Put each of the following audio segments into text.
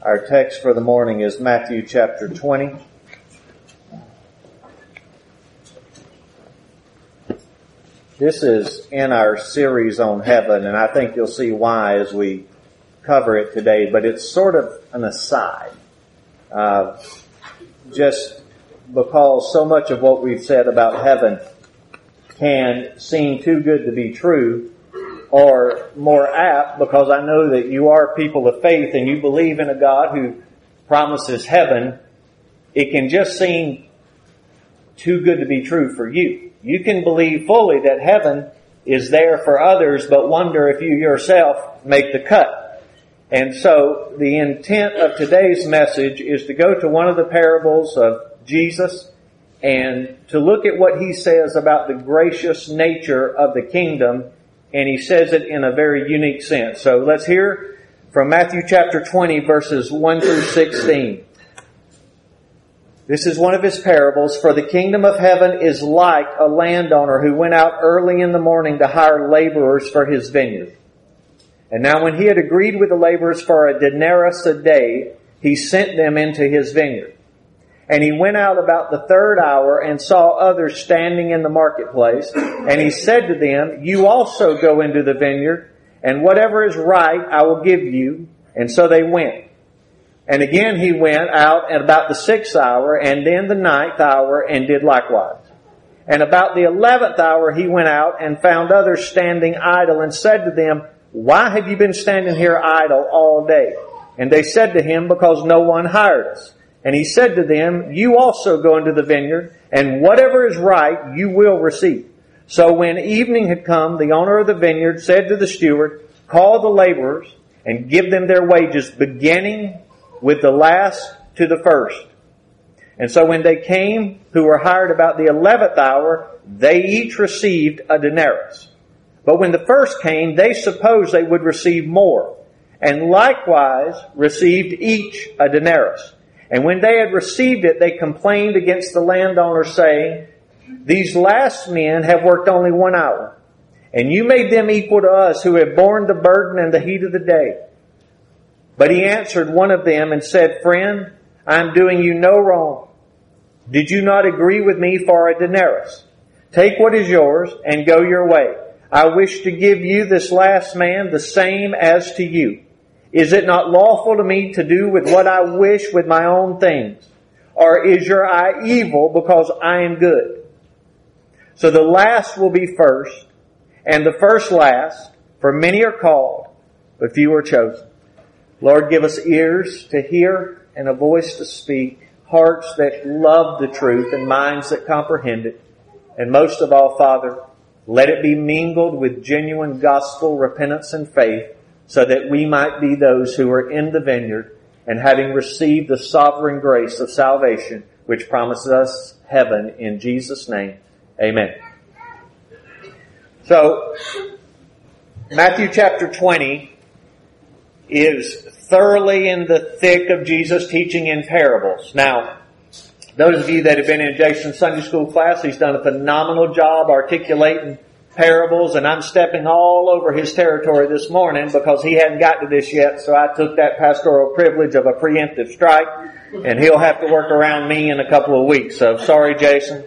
Our text for the morning is Matthew chapter 20. This is in our series on heaven, and I think you'll see why as we cover it today, but it's sort of an aside. Just because so much of what we've said about heaven can seem too good to be true, or more apt, because I know that you are people of faith and you believe in a God who promises heaven, it can just seem too good to be true for you. You can believe fully that heaven is there for others, but wonder if you yourself make the cut. And so the intent of today's message is to go to one of the parables of Jesus and to look at what he says about the gracious nature of the kingdom. And he says it in a very unique sense. So let's hear from Matthew chapter 20, verses 1 through 16. This is one of his parables. For the kingdom of heaven is like a landowner who went out early in the morning to hire laborers for his vineyard. And now when he had agreed with the laborers for a denarius a day, he sent them into his vineyard. And he went out about the third hour and saw others standing in the marketplace. And he said to them, "You also go into the vineyard, and whatever is right I will give you." And so they went. And again he went out at about the 6th hour, and then the 9th hour, and did likewise. And about the 11th hour he went out and found others standing idle, and said to them, "Why have you been standing here idle all day?" And they said to him, "Because no one hired us." And he said to them, "You also go into the vineyard, and whatever is right you will receive." So when evening had come, the owner of the vineyard said to the steward, "Call the laborers and give them their wages, beginning with the last to the first." And so when they came, who were hired about the 11th hour, they each received a denarius. But when the first came, they supposed they would receive more, and likewise received each a denarius. And when they had received it, they complained against the landowner, saying, "These last men have worked only 1 hour, and you made them equal to us who have borne the burden and the heat of the day." But he answered one of them and said, "Friend, I am doing you no wrong. Did you not agree with me for a denarius? Take what is yours and go your way. I wish to give you this last man the same as to you. Is it not lawful to me to do with what I wish with my own things? Or is your eye evil because I am good?" So the last will be first, and the first last, for many are called, but few are chosen. Lord, give us ears to hear and a voice to speak, hearts that love the truth and minds that comprehend it. And most of all, Father, let it be mingled with genuine gospel repentance and faith, so that we might be those who are in the vineyard and having received the sovereign grace of salvation, which promises us heaven in Jesus' name. Amen. So, Matthew chapter 20 is thoroughly in the thick of Jesus' teaching in parables. Now, those of you that have been in Jason's Sunday school class, he's done a phenomenal job articulating parables, and I'm stepping all over his territory this morning because he hadn't got to this yet, so I took that pastoral privilege of a preemptive strike, and he'll have to work around me in a couple of weeks. So sorry, Jason.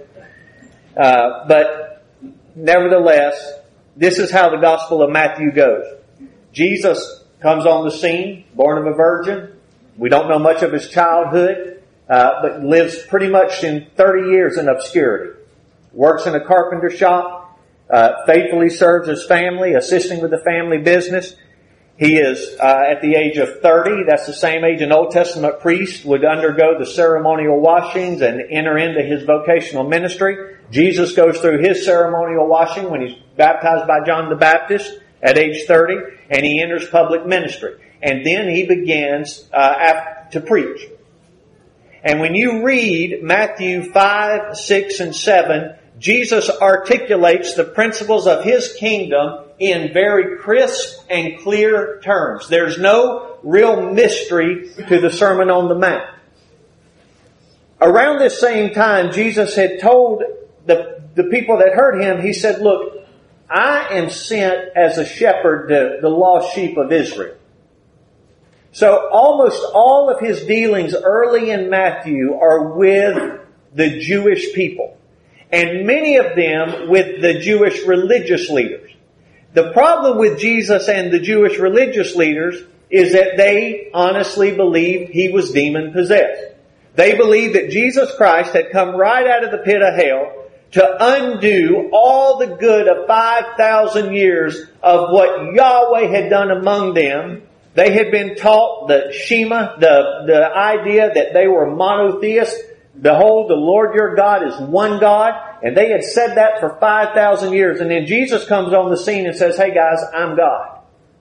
But nevertheless, this is how the Gospel of Matthew goes. Jesus comes on the scene, born of a virgin. We don't know much of his childhood, but lives pretty much in 30 years in obscurity. Works in a carpenter shop. Faithfully serves his family, assisting with the family business. He is at the age of 30. That's the same age an Old Testament priest would undergo the ceremonial washings and enter into his vocational ministry. Jesus goes through his ceremonial washing when he's baptized by John the Baptist at age 30, and he enters public ministry. And then he begins to preach. And when you read Matthew 5, 6, and 7, Jesus articulates the principles of his kingdom in very crisp and clear terms. There's no real mystery to the Sermon on the Mount. Around this same time, Jesus had told the people that heard him, he said, "Look, I am sent as a shepherd to the lost sheep of Israel." So almost all of his dealings early in Matthew are with the Jewish people, and many of them with the Jewish religious leaders. The problem with Jesus and the Jewish religious leaders is that they honestly believed he was demon-possessed. They believed that Jesus Christ had come right out of the pit of hell to undo all the good of 5,000 years of what Yahweh had done among them. They had been taught the Shema, the idea that they were monotheists. Behold, the Lord your God is one God. And they had said that for 5,000 years. And then Jesus comes on the scene and says, hey guys, I'm God.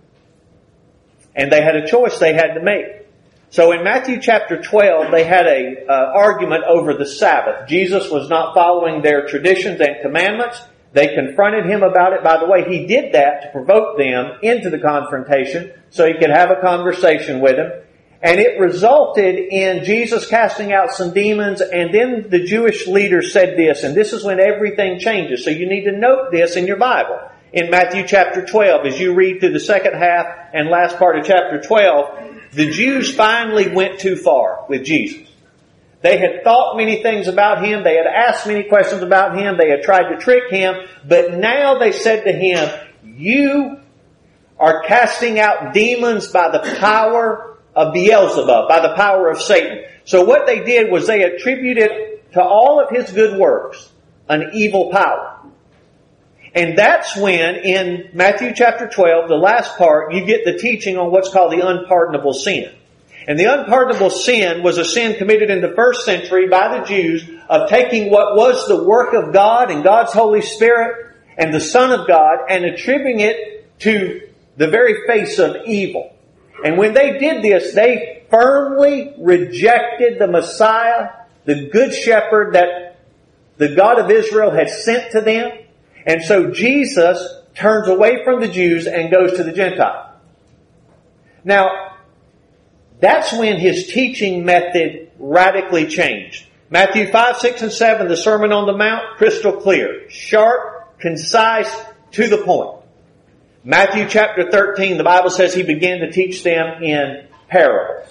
And they had a choice they had to make. So in Matthew chapter 12, they had a argument over the Sabbath. Jesus was not following their traditions and commandments. They confronted him about it. By the way, he did that to provoke them into the confrontation so he could have a conversation with them. And it resulted in Jesus casting out some demons, and then the Jewish leaders said this, and this is when everything changes. So you need to note this in your Bible. In Matthew chapter 12, as you read through the second half and last part of chapter 12, the Jews finally went too far with Jesus. They had thought many things about him. They had asked many questions about him. They had tried to trick him. But now they said to him, you are casting out demons by the power of Beelzebub, by the power of Satan. So what they did was they attributed to all of his good works an evil power. And that's when, in Matthew chapter 12, the last part, you get the teaching on what's called the unpardonable sin. And the unpardonable sin was a sin committed in the first century by the Jews of taking what was the work of God and God's Holy Spirit and the Son of God and attributing it to the very face of evil. And when they did this, they firmly rejected the Messiah, the Good Shepherd that the God of Israel had sent to them. And so Jesus turns away from the Jews and goes to the Gentiles. Now, that's when his teaching method radically changed. Matthew 5, 6, and 7, the Sermon on the Mount, crystal clear, sharp, concise, to the point. Matthew chapter 13, the Bible says he began to teach them in parables.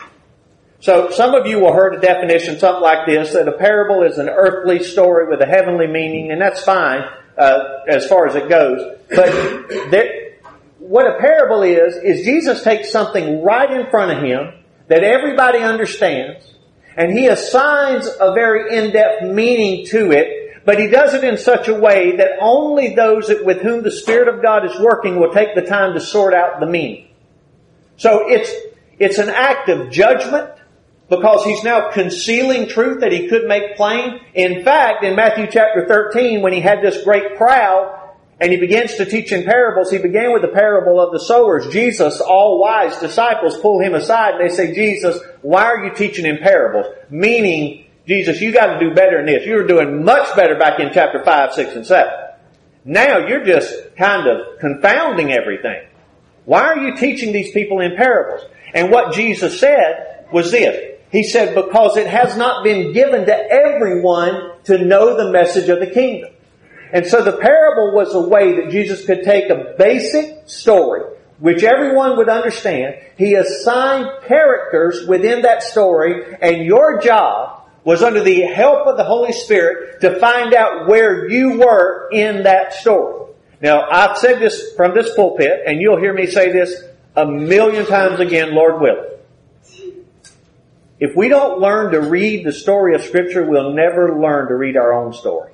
So some of you will heard a definition, something like this, that a parable is an earthly story with a heavenly meaning, and that's fine as far as it goes. But what a parable is Jesus takes something right in front of him that everybody understands, and he assigns a very in-depth meaning to it, but he does it in such a way that only those with whom the Spirit of God is working will take the time to sort out the meaning. So it's an act of judgment because he's now concealing truth that he could make plain. In fact, in Matthew chapter 13, when he had this great crowd and he begins to teach in parables, he began with the parable of the sowers. Jesus, all wise disciples, pull him aside and they say, Jesus, why are you teaching in parables? Meaning, Jesus, you got to do better than this. You were doing much better back in chapter 5, 6, and 7. Now you're just kind of confounding everything. Why are you teaching these people in parables? And what Jesus said was this. He said, because it has not been given to everyone to know the message of the kingdom. And so the parable was a way that Jesus could take a basic story, which everyone would understand. He assigned characters within that story, and your job was under the help of the Holy Spirit to find out where you were in that story. Now, I've said this from this pulpit, and you'll hear me say this 1,000,000 times again, Lord willing. If we don't learn to read the story of Scripture, we'll never learn to read our own story.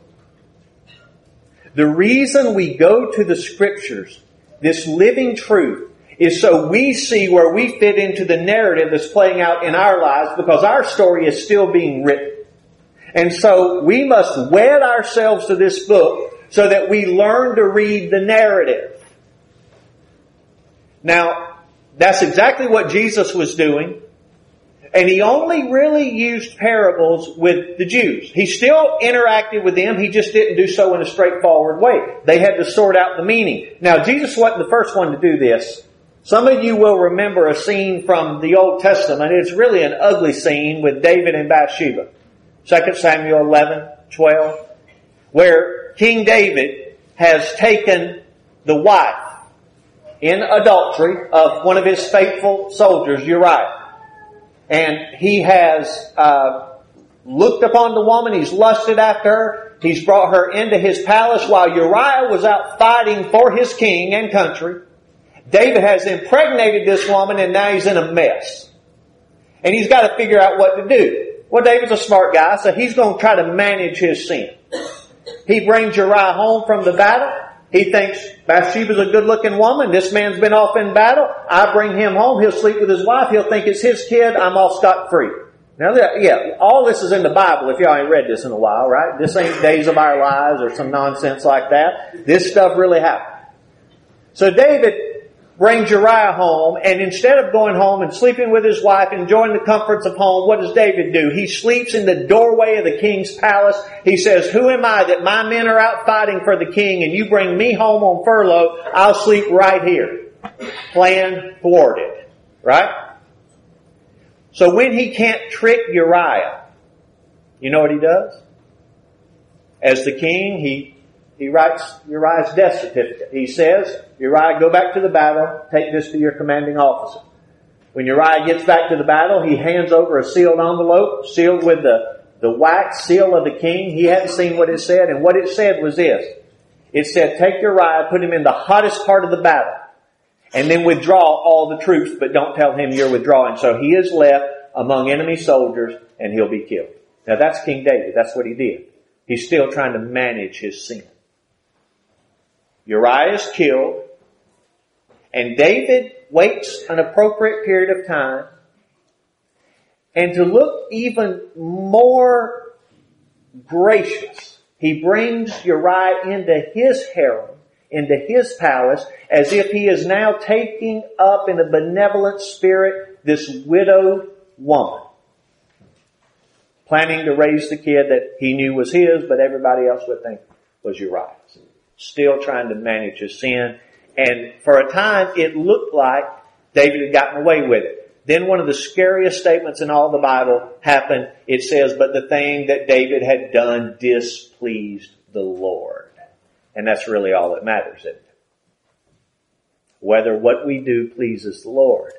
The reason we go to the Scriptures, this living truth, is so we see where we fit into the narrative that's playing out in our lives, because our story is still being written. And so we must wed ourselves to this book so that we learn to read the narrative. Now, that's exactly what Jesus was doing. And he only really used parables with the Jews. He still interacted with them. He just didn't do so in a straightforward way. They had to sort out the meaning. Now, Jesus wasn't the first one to do this. Some of you will remember a scene from the Old Testament. It's really an ugly scene with David and Bathsheba. 2 Samuel 11, 12, where King David has taken the wife in adultery of one of his faithful soldiers, Uriah. And he has looked upon the woman. He's lusted after her. He's brought her into his palace while Uriah was out fighting for his king and country. David has impregnated this woman, and now he's in a mess. And he's got to figure out what to do. Well, David's a smart guy, so he's going to try to manage his sin. He brings Uriah home from the battle. He thinks Bathsheba's a good-looking woman. This man's been off in battle. I bring him home. He'll sleep with his wife. He'll think it's his kid. I'm all scot-free. Now, yeah, all this is in the Bible if y'all ain't read this in a while, right? This ain't Days of Our Lives or some nonsense like that. This stuff really happened. So David brings Uriah home, and instead of going home and sleeping with his wife, enjoying the comforts of home, what does David do? He sleeps in the doorway of the king's palace. He says, who am I that my men are out fighting for the king and you bring me home on furlough? I'll sleep right here. Plan thwarted. Right? So when he can't trick Uriah, you know what he does? As the king, he writes Uriah's death certificate. He says, Uriah, go back to the battle. Take this to your commanding officer. When Uriah gets back to the battle, he hands over a sealed envelope, sealed with the wax seal of the king. He hadn't seen what it said, and what it said was this. It said, take Uriah, put him in the hottest part of the battle, and then withdraw all the troops, but don't tell him you're withdrawing. So he is left among enemy soldiers, and he'll be killed. Now that's King David. That's what he did. He's still trying to manage his sin. Uriah is killed, and David waits an appropriate period of time, and to look even more gracious, he brings Uriah into his harem, into his palace, as if he is now taking up in a benevolent spirit this widowed woman, planning to raise the kid that he knew was his, but everybody else would think was Uriah's. Still trying to manage his sin. And for a time, it looked like David had gotten away with it. Then one of the scariest statements in all the Bible happened. It says, but the thing that David had done displeased the Lord. And that's really all that matters, isn't it? Whether what we do pleases the Lord.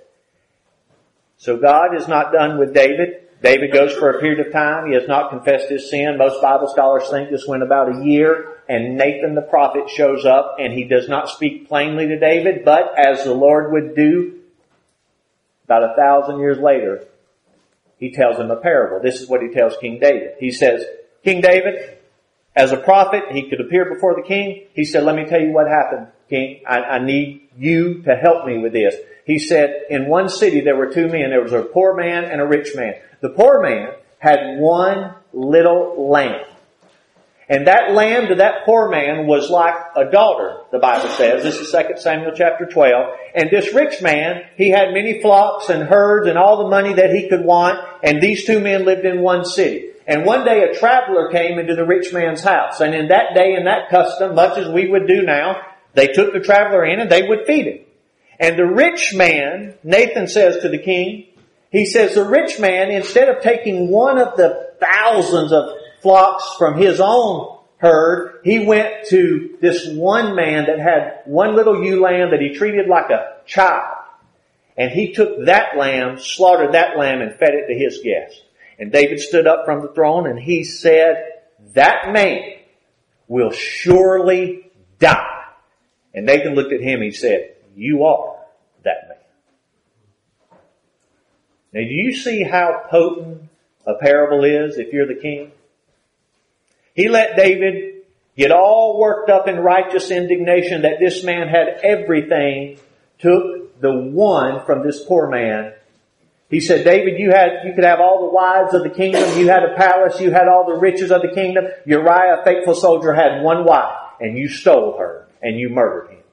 So God is not done with David. David goes for a period of time. He has not confessed his sin. Most Bible scholars think this went about a year, and Nathan the prophet shows up, and he does not speak plainly to David, but as the Lord would do, about 1,000 years later, he tells him a parable. This is what he tells King David. He says, King David, as a prophet, he could appear before the king. He said, let me tell you what happened, King. I need you to help me with this. He said, in one city there were two men. There was a poor man and a rich man. The poor man had one little lamb. And that lamb to that poor man was like a daughter, the Bible says. This is 2 Samuel chapter 12. And this rich man, he had many flocks and herds and all the money that he could want. And these two men lived in one city. And one day a traveler came into the rich man's house. And in that day, in that custom, much as we would do now, they took the traveler in and they would feed him. And the rich man, Nathan says to the king, he says the rich man, instead of taking one of the thousands of flocks from his own herd, he went to this one man that had one little ewe lamb that he treated like a child. And he took that lamb, slaughtered that lamb, and fed it to his guests. And David stood up from the throne and he said, that man will surely die. And Nathan looked at him, he said, you are that man. Now, do you see how potent a parable is if you're the king? He let David get all worked up in righteous indignation that this man had everything, took the one from this poor man. He said, David, you could have all the wives of the kingdom, you had a palace, you had all the riches of the kingdom. Uriah, a faithful soldier, had one wife, and you stole her, and you murdered him.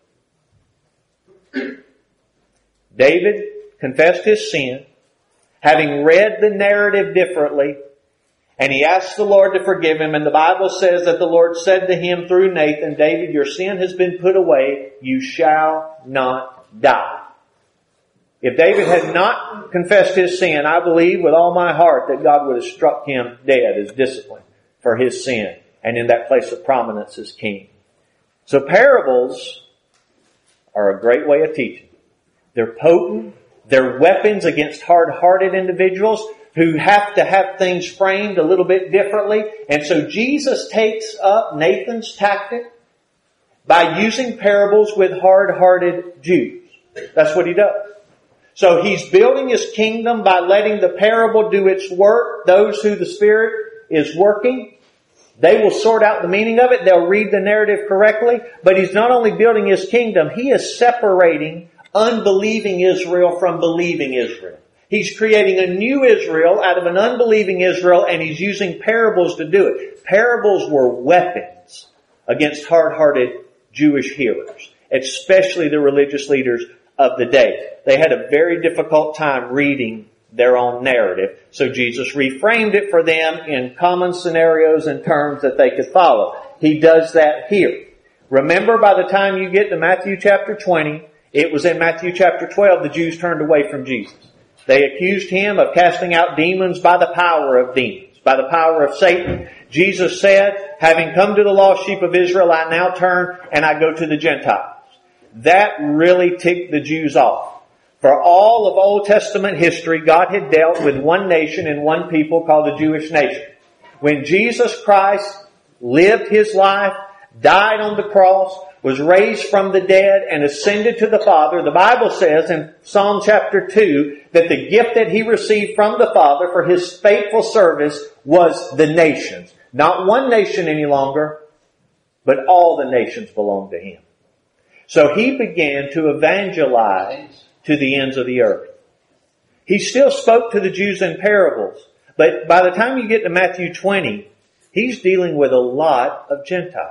David confessed his sin, having read the narrative differently, and he asked the Lord to forgive him. And the Bible says that the Lord said to him through Nathan, David, your sin has been put away. You shall not die. If David had not confessed his sin, I believe with all my heart that God would have struck him dead as discipline for his sin and in that place of prominence as king. So parables are a great way of teaching. They're potent. They're weapons against hard-hearted individuals who have to have things framed a little bit differently. And so Jesus takes up Nathan's tactic by using parables with hard-hearted Jews. That's what he does. So he's building his kingdom by letting the parable do its work. Those who the Spirit is working, they will sort out the meaning of it. They'll read the narrative correctly. But he's not only building his kingdom, he is separating unbelieving Israel from believing Israel. He's creating a new Israel out of an unbelieving Israel, and he's using parables to do it. Parables were weapons against hard-hearted Jewish hearers, especially the religious leaders of the day. They had a very difficult time reading their own narrative, so Jesus reframed it for them in common scenarios and terms that they could follow. He does that here. Remember, by the time you get to Matthew chapter 20, it was in Matthew chapter 12 the Jews turned away from Jesus. They accused him of casting out demons by the power of demons, by the power of Satan. Jesus said, having come to the lost sheep of Israel, I now turn and I go to the Gentiles. That really ticked the Jews off. For all of Old Testament history, God had dealt with one nation and one people called the Jewish nation. When Jesus Christ lived his life, died on the cross, was raised from the dead, and ascended to the Father, the Bible says in Psalm chapter 2 that the gift that he received from the Father for his faithful service was the nations. Not one nation any longer, but all the nations belonged to him. So he began to evangelize to the ends of the earth. He still spoke to the Jews in parables, but by the time you get to Matthew 20, he's dealing with a lot of Gentiles.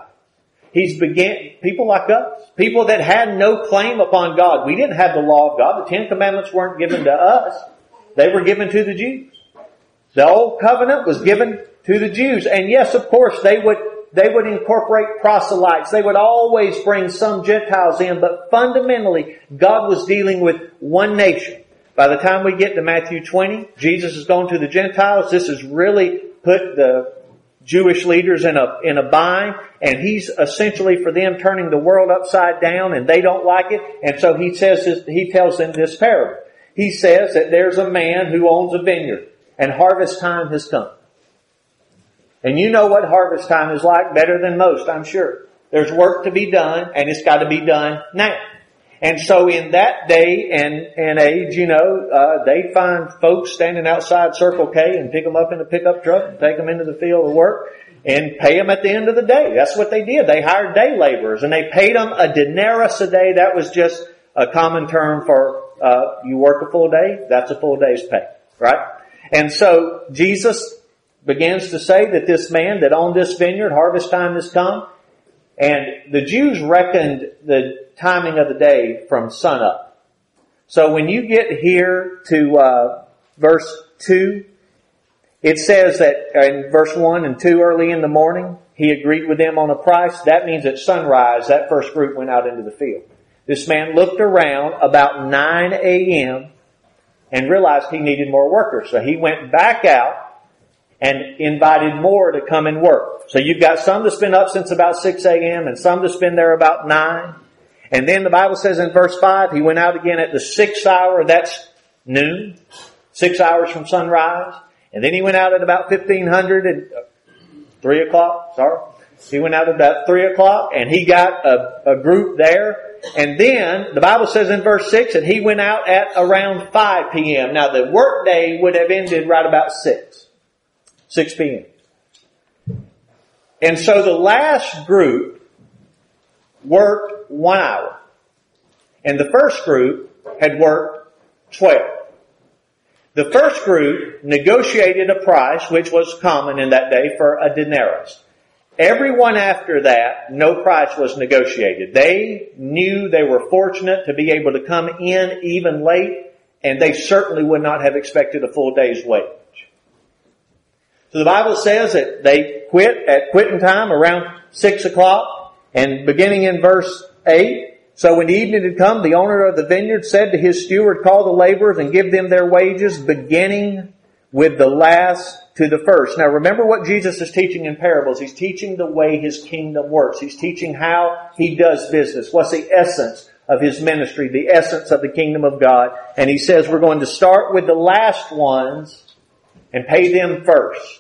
People like us, people that had no claim upon God. We didn't have the law of God. The Ten Commandments weren't given to us. They were given to the Jews. The Old Covenant was given to the Jews. And yes, of course, they would incorporate proselytes. They would always bring some Gentiles in, but fundamentally, God was dealing with one nation. By the time we get to Matthew 20, Jesus is going to the Gentiles. This has really put the Jewish leaders in a bind, and he's essentially for them turning the world upside down, and they don't like it. And so he tells them this parable. He says that there's a man who owns a vineyard, and harvest time has come. And you know what harvest time is like better than most, I'm sure. There's work to be done, and it's got to be done now. And so in that day and age, they'd find folks standing outside Circle K and pick them up in a pickup truck and take them into the field of work and pay them at the end of the day. That's what they did. They hired day laborers, and they paid them a denarius a day. That was just a common term for you work a full day, that's a full day's pay, right? And so Jesus begins to say that this man that owned this vineyard, harvest time has come. And the Jews reckoned the timing of the day from sunup. So when you get here to verse 2, it says that in verse 1 and 2, early in the morning, he agreed with them on a price. That means at sunrise, that first group went out into the field. This man looked around about 9 a.m. and realized he needed more workers. So he went back out and invited more to come and work. So you've got some that's been up since about 6 a.m. and some that's been there about 9. And then the Bible says in verse 5, he went out again at the 6th hour, that's noon, 6 hours from sunrise. And then he went out at about 3 o'clock, sorry. He went out at about 3 o'clock and he got a group there. And then the Bible says in verse 6 that he went out at around 5 p.m. Now the work day would have ended right about 6 p.m. And so the last group worked 1 hour. And the first group had worked 12. The first group negotiated a price, which was common in that day, for a denarius. Everyone after that, no price was negotiated. They knew they were fortunate to be able to come in even late, and they certainly would not have expected a full day's wage. So the Bible says that they quit at quitting time around 6 o'clock, and beginning in verse 8, so when the evening had come, the owner of the vineyard said to his steward, call the laborers and give them their wages, beginning with the last to the first. Now remember what Jesus is teaching in parables. He's teaching the way his kingdom works. He's teaching how he does business. What's the essence of His ministry, the essence of the kingdom of God. And He says we're going to start with the last ones and pay them first.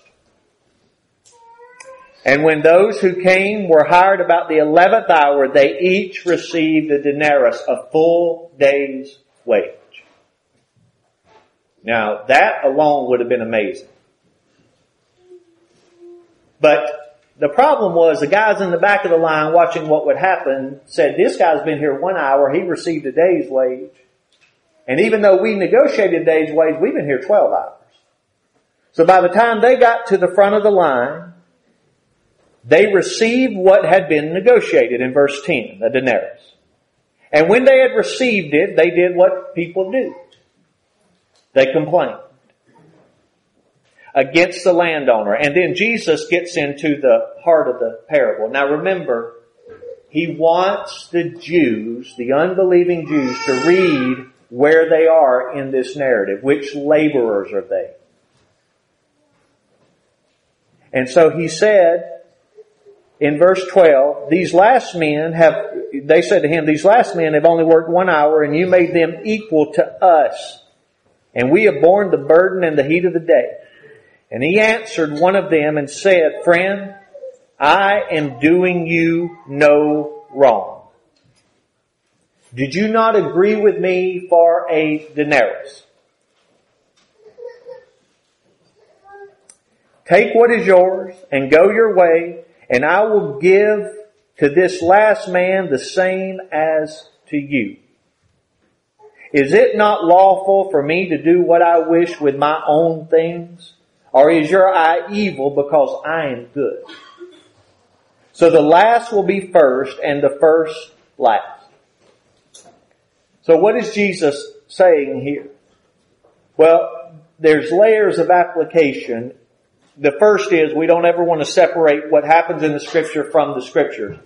And when those who came were hired about the 11th hour, they each received a denarius, a full day's wage. Now, that alone would have been amazing. But the problem was the guys in the back of the line watching what would happen said, this guy's been here 1 hour, he received a day's wage. And even though we negotiated a day's wage, we've been here 12 hours. So by the time they got to the front of the line, they received what had been negotiated in verse 10, a denarius. And when they had received it, they did what people do. They complained against the landowner. And then Jesus gets into the heart of the parable. Now remember, He wants the Jews, the unbelieving Jews, to read where they are in this narrative. Which laborers are they? And so He said, in verse 12, they said to Him, these last men have only worked 1 hour, and you made them equal to us. And we have borne the burden and the heat of the day. And He answered one of them and said, friend, I am doing you no wrong. Did you not agree with me for a denarius? Take what is yours and go your way, and I will give to this last man the same as to you. Is it not lawful for me to do what I wish with my own things? Or is your eye evil because I am good? So the last will be first and the first last. So what is Jesus saying here? Well, there's layers of application. The first is we don't ever want to separate what happens in the Scripture from the Scriptures.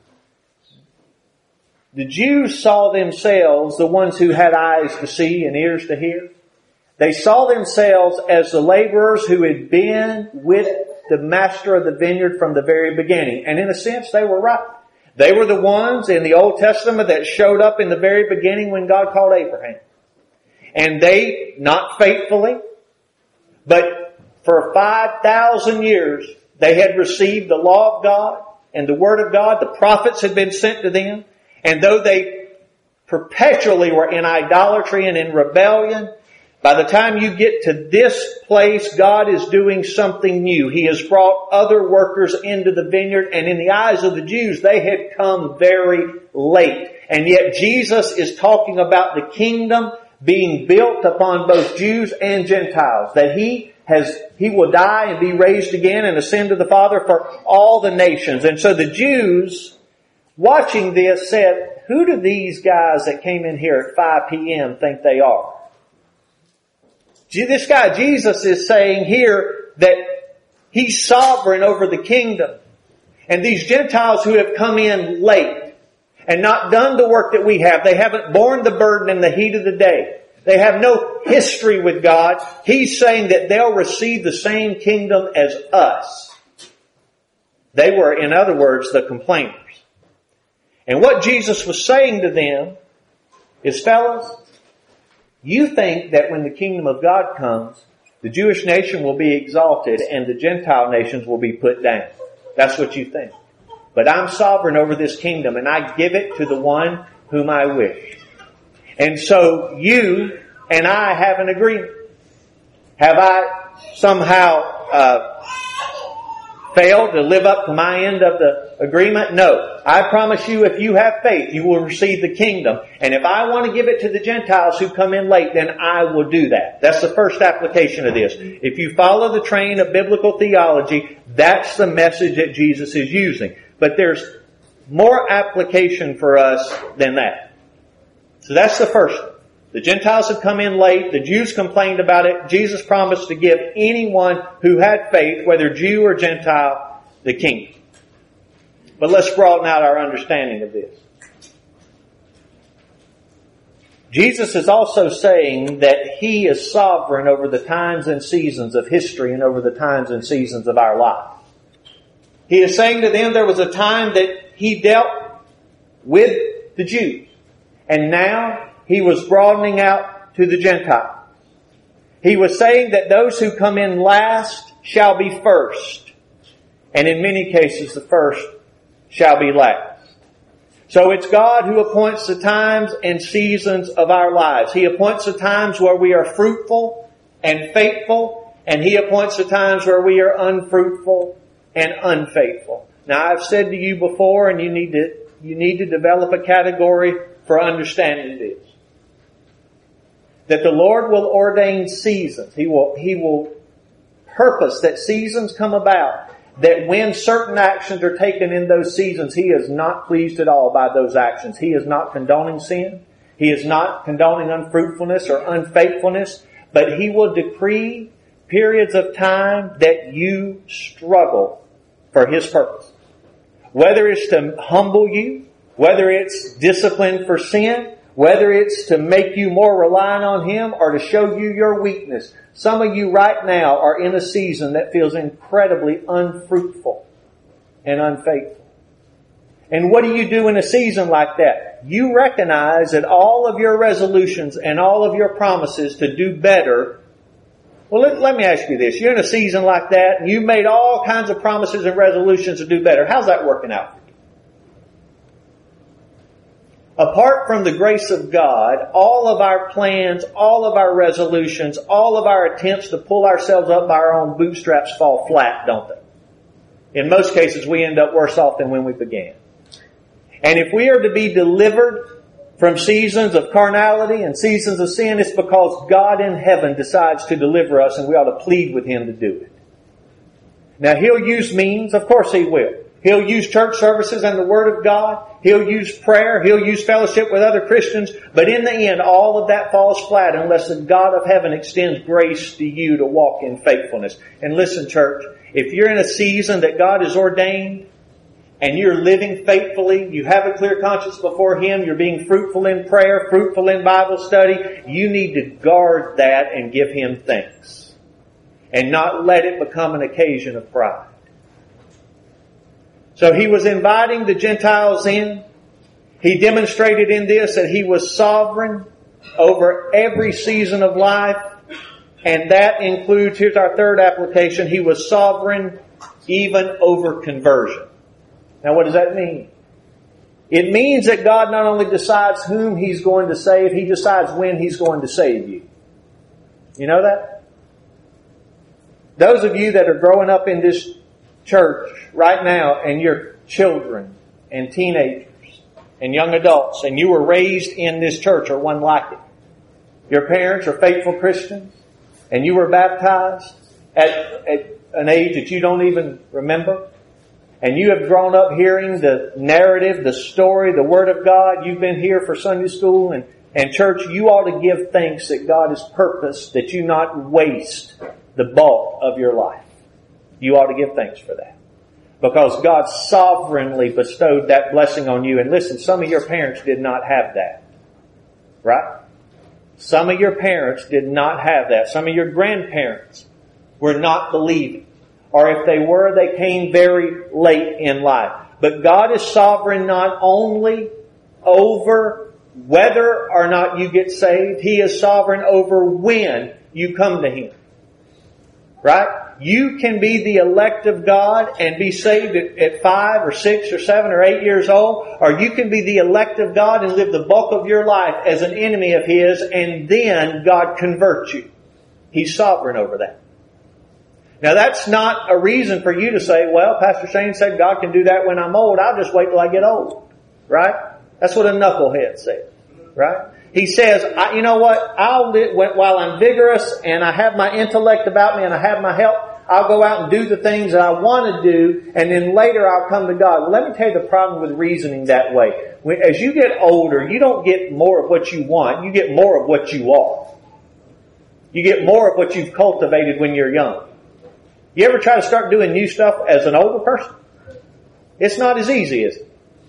The Jews saw themselves, the ones who had eyes to see and ears to hear, they saw themselves as the laborers who had been with the master of the vineyard from the very beginning. And in a sense, they were right. They were the ones in the Old Testament that showed up in the very beginning when God called Abraham. And they, not faithfully, but for 5,000 years, they had received the law of God and the Word of God. The prophets had been sent to them. And though they perpetually were in idolatry and in rebellion, by the time you get to this place, God is doing something new. He has brought other workers into the vineyard, and in the eyes of the Jews, they had come very late. And yet Jesus is talking about the kingdom being built upon both Jews and Gentiles. That He will die and be raised again and ascend to the Father for all the nations. And so the Jews, watching this, said, who do these guys that came in here at 5 p.m. think they are? This guy Jesus is saying here that He's sovereign over the kingdom. And these Gentiles who have come in late and not done the work that we have, they haven't borne the burden in the heat of the day. They have no history with God. He's saying that they'll receive the same kingdom as us. They were, in other words, the complainers. And what Jesus was saying to them is, fellas, you think that when the kingdom of God comes, the Jewish nation will be exalted and the Gentile nations will be put down. That's what you think. But I'm sovereign over this kingdom, and I give it to the one whom I wish. And so you and I have an agreement. Have I somehow failed to live up to my end of the agreement? No. I promise you, if you have faith, you will receive the kingdom. And if I want to give it to the Gentiles who come in late, then I will do that. That's the first application of this. If you follow the train of biblical theology, that's the message that Jesus is using. But there's more application for us than that. So that's the first one. The Gentiles had come in late. The Jews complained about it. Jesus promised to give anyone who had faith, whether Jew or Gentile, the kingdom. But let's broaden out our understanding of this. Jesus is also saying that He is sovereign over the times and seasons of history and over the times and seasons of our life. He is saying to them there was a time that He dealt with the Jews. And now He was broadening out to the Gentiles. He was saying that those who come in last shall be first. And in many cases, the first shall be last. So it's God who appoints the times and seasons of our lives. He appoints the times where we are fruitful and faithful, and He appoints the times where we are unfruitful and unfaithful. Now, I've said to you before, and you need to develop a category for understanding this, that the Lord will ordain seasons. He will purpose that seasons come about, that when certain actions are taken in those seasons, He is not pleased at all by those actions. He is not condoning sin. He is not condoning unfruitfulness or unfaithfulness, but He will decree periods of time that you struggle for His purpose. Whether it's to humble you, whether it's discipline for sin, whether it's to make you more reliant on Him or to show you your weakness. Some of you right now are in a season that feels incredibly unfruitful and unfaithful. And what do you do in a season like that? You recognize that all of your resolutions and all of your promises to do better. Well, let me ask you this. You're in a season like that and you've made all kinds of promises and resolutions to do better. How's that working out for you? Apart from the grace of God, all of our plans, all of our resolutions, all of our attempts to pull ourselves up by our own bootstraps fall flat, don't they? In most cases, we end up worse off than when we began. And if we are to be delivered from seasons of carnality and seasons of sin, it's because God in heaven decides to deliver us, and we ought to plead with Him to do it. Now, He'll use means. Of course He will. He'll use church services and the Word of God. He'll use prayer. He'll use fellowship with other Christians. But in the end, all of that falls flat unless the God of heaven extends grace to you to walk in faithfulness. And listen, church, if you're in a season that God has ordained and you're living faithfully, you have a clear conscience before Him, you're being fruitful in prayer, fruitful in Bible study, you need to guard that and give Him thanks. And not let it become an occasion of pride. So He was inviting the Gentiles in. He demonstrated in this that He was sovereign over every season of life. And that includes, here's our third application, He was sovereign even over conversion. Now what does that mean? It means that God not only decides whom He's going to save, He decides when He's going to save you. You know that? Those of you that are growing up in this church right now, and you're children and teenagers and young adults, and you were raised in this church or one like it. Your parents are faithful Christians, and you were baptized at an age that you don't even remember. And you have grown up hearing the narrative, the story, the Word of God. You've been here for Sunday school and church. You ought to give thanks that God has purposed that you not waste the bulk of your life. You ought to give thanks for that. Because God sovereignly bestowed that blessing on you. And listen, some of your parents did not have that. Right? Some of your parents did not have that. Some of your grandparents were not believing. Or if they were, they came very late in life. But God is sovereign not only over whether or not you get saved. He is sovereign over when you come to Him. Right? You can be the elect of God and be saved at 5 or 6 or 7 or 8 years old. Or you can be the elect of God and live the bulk of your life as an enemy of His, and then God converts you. He's sovereign over that. Now that's not a reason for you to say, well, Pastor Shane said God can do that when I'm old. I'll just wait till I get old. Right? That's what a knucklehead says. Right? He says, you know what? I'll live while I'm vigorous and I have my intellect about me and I have my help. I'll go out and do the things that I want to do, and then later I'll come to God. Well, let me tell you the problem with reasoning that way. As you get older, you don't get more of what you want. You get more of what you are. You get more of what you've cultivated when you're young. You ever try to start doing new stuff as an older person? It's not as easy, is it?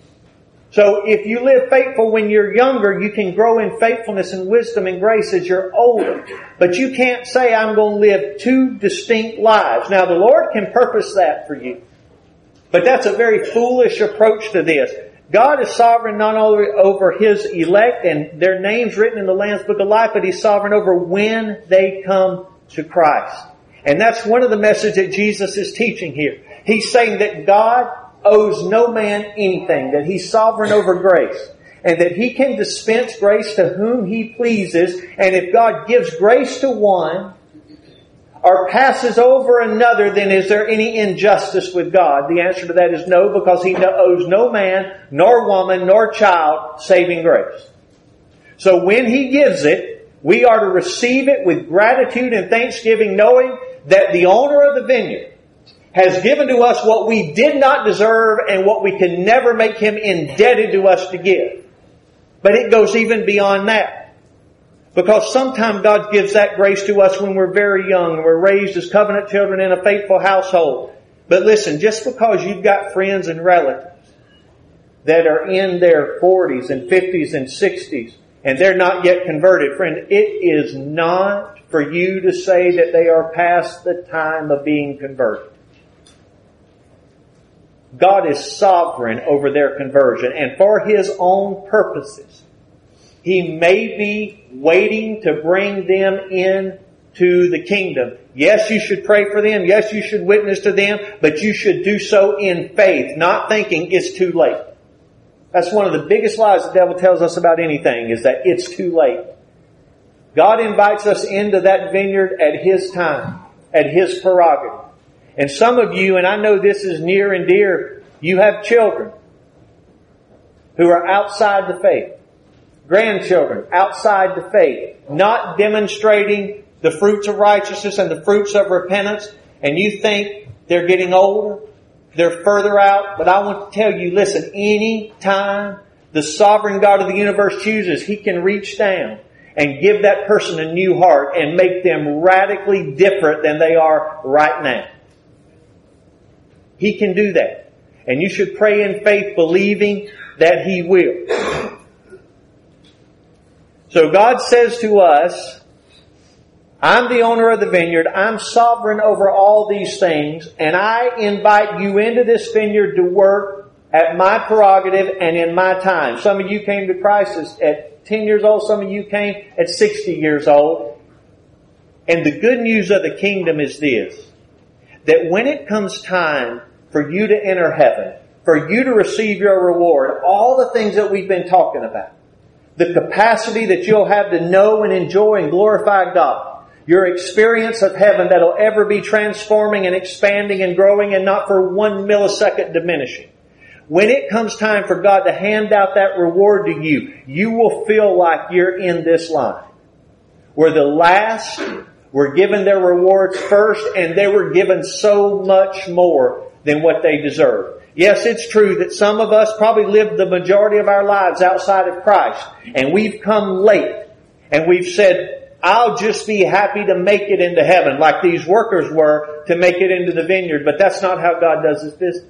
So if you live faithful when you're younger, you can grow in faithfulness and wisdom and grace as you're older. But you can't say, I'm going to live two distinct lives. Now, the Lord can purpose that for you. But that's a very foolish approach to this. God is sovereign not only over His elect and their names written in the Lamb's Book of Life, but He's sovereign over when they come to Christ. And that's one of the messages that Jesus is teaching here. He's saying that God owes no man anything, that He's sovereign over grace, and that He can dispense grace to whom He pleases. And if God gives grace to one or passes over another, then is there any injustice with God? The answer to that is no, because He owes no man, nor woman, nor child saving grace. So when He gives it, we are to receive it with gratitude and thanksgiving, knowing that the owner of the vineyard has given to us what we did not deserve and what we can never make Him indebted to us to give. But it goes even beyond that. Because sometimes God gives that grace to us when we're very young and we're raised as covenant children in a faithful household. But listen, just because you've got friends and relatives that are in their 40s and 50s and 60s and they're not yet converted, friend, it is not for you to say that they are past the time of being converted. God is sovereign over their conversion, and for His own purposes, He may be waiting to bring them into the kingdom. Yes, you should pray for them. Yes, you should witness to them, but you should do so in faith, not thinking it's too late. That's one of the biggest lies the devil tells us about anything, is that it's too late. God invites us into that vineyard at His time, at His prerogative. And some of you, and I know this is near and dear, you have children who are outside the faith. Grandchildren outside the faith. Not demonstrating the fruits of righteousness and the fruits of repentance. And you think they're getting older. They're further out. But I want to tell you, listen, any time the sovereign God of the universe chooses, He can reach down and give that person a new heart and make them radically different than they are right now. He can do that. And you should pray in faith, believing that He will. So God says to us, I'm the owner of the vineyard. I'm sovereign over all these things. And I invite you into this vineyard to work at my prerogative and in my time. Some of you came to Christ at 10 years old. Some of you came at 60 years old. And the good news of the kingdom is this, that when it comes time for you to enter heaven, for you to receive your reward, all the things that we've been talking about, the capacity that you'll have to know and enjoy and glorify God, your experience of heaven that'll ever be transforming and expanding and growing and not for 1 millisecond diminishing. When it comes time for God to hand out that reward to you, you will feel like you're in this line, where the last were given their rewards first, and they were given so much more than what they deserved. Yes, it's true that some of us probably lived the majority of our lives outside of Christ, and we've come late, and we've said, I'll just be happy to make it into heaven, like these workers were to make it into the vineyard. But that's not how God does His business.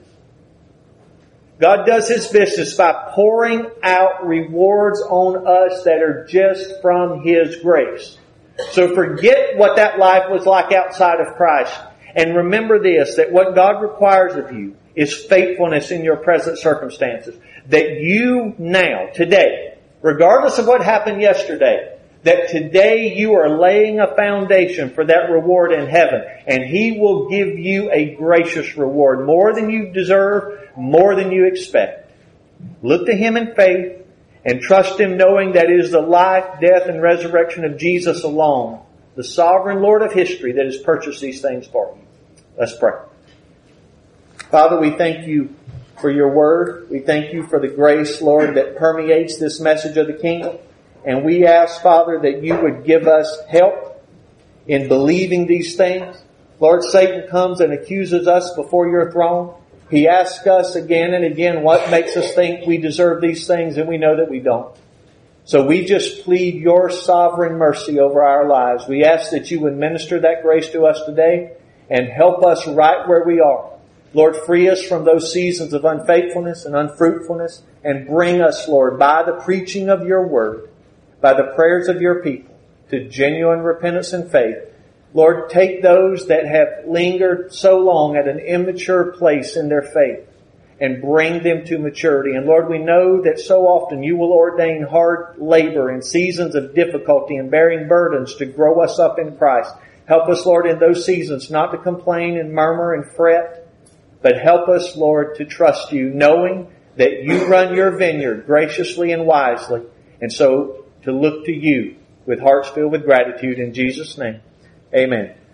God does His business by pouring out rewards on us that are just from His grace. So forget what that life was like outside of Christ. And remember this, that what God requires of you is faithfulness in your present circumstances. That you now, today, regardless of what happened yesterday, that today you are laying a foundation for that reward in heaven. And He will give you a gracious reward, more than you deserve, more than you expect. Look to Him in faith and trust Him, knowing that it is the life, death, and resurrection of Jesus alone, the sovereign Lord of history, that has purchased these things for you. Let's pray. Father, we thank You for Your word. We thank You for the grace, Lord, that permeates this message of the kingdom. And we ask, Father, that You would give us help in believing these things. Lord, Satan comes and accuses us before Your throne. He asks us again and again what makes us think we deserve these things, and we know that we don't. So we just plead Your sovereign mercy over our lives. We ask that You would minister that grace to us today and help us right where we are. Lord, free us from those seasons of unfaithfulness and unfruitfulness, and bring us, Lord, by the preaching of Your word, by the prayers of Your people, to genuine repentance and faith. Lord, take those that have lingered so long at an immature place in their faith and bring them to maturity. And Lord, we know that so often you will ordain hard labor and seasons of difficulty and bearing burdens to grow us up in Christ. Help us, Lord, in those seasons not to complain and murmur and fret, but help us, Lord, to trust you, knowing that you run your vineyard graciously and wisely. And so to look to you with hearts filled with gratitude in Jesus' name. Amen.